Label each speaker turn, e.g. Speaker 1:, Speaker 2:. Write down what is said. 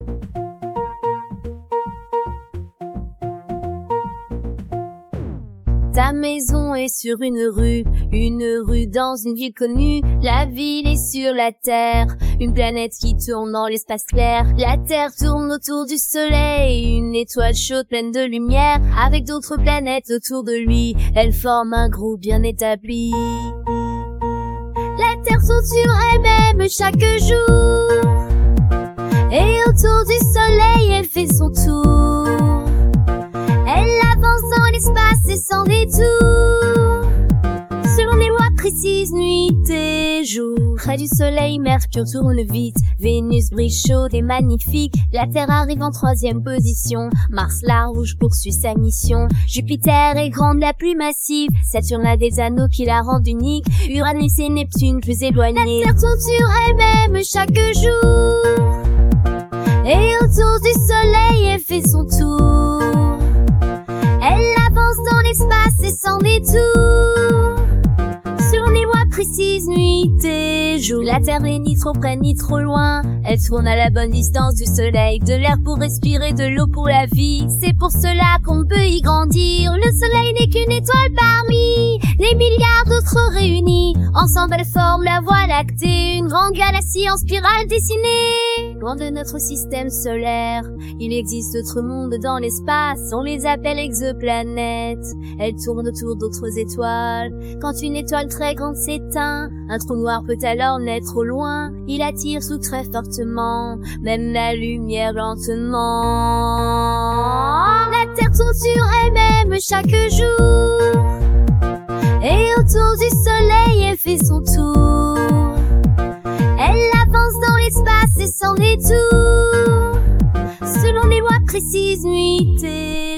Speaker 1: Ta maison est sur une rue dans une ville connue. La ville est sur la Terre, une planète qui tourne dans l'espace clair. La Terre tourne autour du soleil, une étoile chaude pleine de lumière. Avec d'autres planètes autour de lui, elle forme un groupe bien établi. La Terre tourne sur elle-même chaque jour, et autour du soleil elle fait son tour. Elle avance dans l'espace et sans détour, selon des lois précises, nuit et jour. Près du soleil, Mercure tourne vite, Vénus brille chaude et magnifique. La Terre arrive en 3e position, Mars la rouge poursuit sa mission. Jupiter est grande, la plus massive, Saturne a des anneaux qui la rendent unique. Uranus et Neptune plus éloignés. La Terre tourne sur elle-même chaque jour, et autour du soleil elle fait son tour. Elle avance dans l'espace et sans détour, selon des lois précises, nuit et jour. La Terre n'est ni trop près ni trop loin, elle tourne à la bonne distance du soleil. De l'air pour respirer, de l'eau pour la vie, c'est pour cela qu'on peut y grandir. Le soleil n'est qu'une étoile parmi les milliards d'autres réunis. Ensemble elles forment la Voie lactée, une grande galaxie en spirale dessinée. Loin de notre système solaire, il existe d'autres mondes dans l'espace, on les appelle exoplanètes. Elles tournent autour d'autres étoiles. Quand une étoile très grande s'éteint, un trou noir peut alors naître au loin. Il attire sous très fortement, même la lumière lentement. La Terre tourne sur elle-même chaque jour, et autour du soleil elle fait son tour. Elle avance dans l'espace et sans détour, selon des lois précises, nuit et